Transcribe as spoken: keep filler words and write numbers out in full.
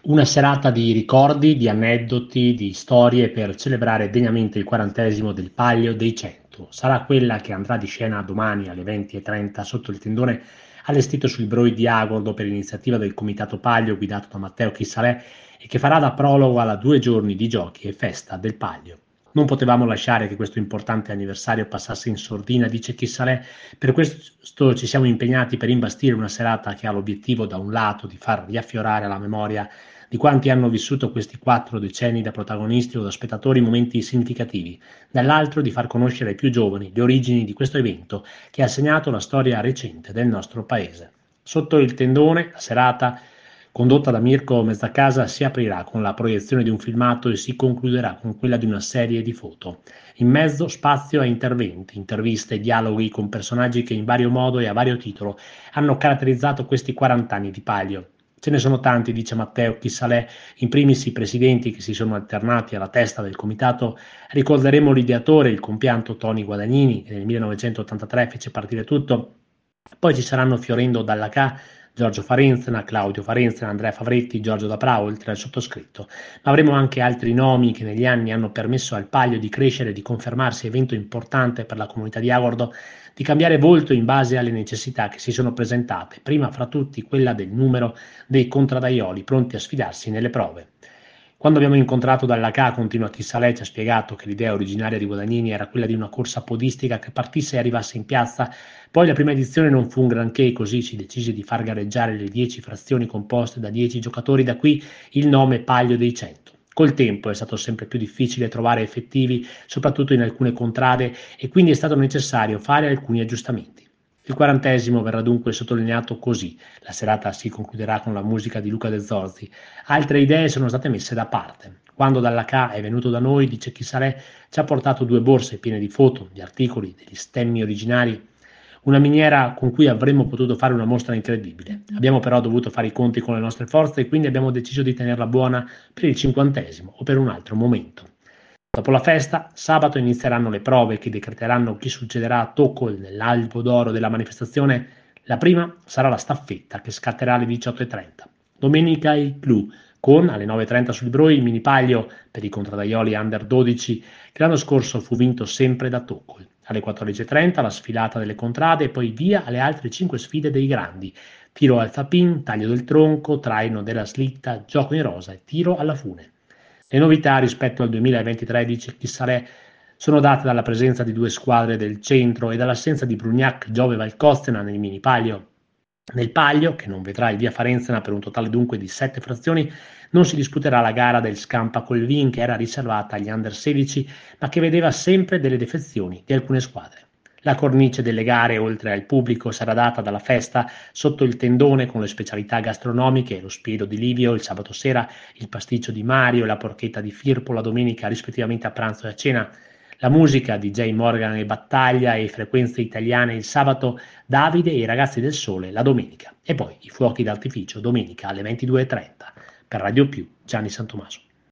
Una serata di ricordi, di aneddoti, di storie per celebrare degnamente il quarantesimo del Palio dei cento. Sarà quella che andrà di scena domani alle venti e trenta sotto il tendone allestito sul Broi di Agordo per iniziativa del Comitato Palio guidato da Matteo Chissalè e che farà da prologo alla due giorni di giochi e festa del Palio. Non potevamo lasciare che questo importante anniversario passasse in sordina, dice Chissalè, per questo ci siamo impegnati per imbastire una serata che ha l'obiettivo da un lato di far riaffiorare la memoria di quanti hanno vissuto questi quattro decenni da protagonisti o da spettatori momenti significativi, dall'altro di far conoscere ai più giovani le origini di questo evento che ha segnato la storia recente del nostro paese. Sotto il tendone, la serata, condotta da Mirko Mezzacasa, si aprirà con la proiezione di un filmato e si concluderà con quella di una serie di foto. In mezzo spazio a interventi, interviste e dialoghi con personaggi che in vario modo e a vario titolo hanno caratterizzato questi quaranta anni di Palio. Ce ne sono tanti, dice Matteo Chissalè, in primis i presidenti che si sono alternati alla testa del comitato. Ricorderemo l'ideatore, il compianto Tony Guadagnini, che nel millenovecentottantatré fece partire tutto. Poi ci saranno fiorendo dalla Ca, Giorgio Farenzena, Claudio Farenzena, Andrea Favretti, Giorgio Daprà, oltre al sottoscritto. Ma avremo anche altri nomi che negli anni hanno permesso al Palio di crescere e di confermarsi evento importante per la comunità di Agordo, di cambiare volto in base alle necessità che si sono presentate, prima fra tutti quella del numero dei contraddaioli pronti a sfidarsi nelle prove. Quando abbiamo incontrato Dalla Ca, continua Chissalè, ci ha spiegato che l'idea originaria di Guadagnini era quella di una corsa podistica che partisse e arrivasse in piazza. Poi la prima edizione non fu un granché, così si decise di far gareggiare le dieci frazioni composte da dieci giocatori, da qui il nome Palio dei cento. Col tempo è stato sempre più difficile trovare effettivi, soprattutto in alcune contrade, e quindi è stato necessario fare alcuni aggiustamenti. Il quarantesimo verrà dunque sottolineato così. La serata si concluderà con la musica di Luca De Zorzi. Altre idee sono state messe da parte. Quando Dalla Ca è venuto da noi, dice Chissalè, ci ha portato due borse piene di foto, di articoli, degli stemmi originari, una miniera con cui avremmo potuto fare una mostra incredibile. Abbiamo però dovuto fare i conti con le nostre forze e quindi abbiamo deciso di tenerla buona per il cinquantesimo o per un altro momento. Dopo la festa, sabato inizieranno le prove che decreteranno chi succederà a Tocol nell'albo d'oro della manifestazione. La prima sarà la staffetta che scatterà alle diciotto e trenta. Domenica il clou con alle nove e trenta sul Broi il mini palio per i contraddaioli under dodici che l'anno scorso fu vinto sempre da Tocol. Alle quattordici e trenta la sfilata delle contrade e poi via alle altre cinque sfide dei grandi. Tiro al tapin, taglio del tronco, traino della slitta, gioco in rosa e tiro alla fune. Le novità rispetto al duemilaventitré, dice Chissalè, sono date dalla presenza di due squadre del centro e dall'assenza di Brugnac, Giove Valcostena nel mini palio. Nel palio, che non vedrà il via Farenzena per un totale dunque di sette frazioni, non si disputerà la gara del Scampa Colvin che era riservata agli under sedici, ma che vedeva sempre delle defezioni di alcune squadre. La cornice delle gare, oltre al pubblico, sarà data dalla festa sotto il tendone con le specialità gastronomiche, lo spiedo di Livio il sabato sera, il pasticcio di Mario e la porchetta di Firpo la domenica rispettivamente a pranzo e a cena. La musica di Jay Morgan e Battaglia e frequenze italiane il sabato, Davide e i ragazzi del sole la domenica. E poi i fuochi d'artificio domenica alle ventidue e trenta. Per Radio Più, Gianni Santomaso.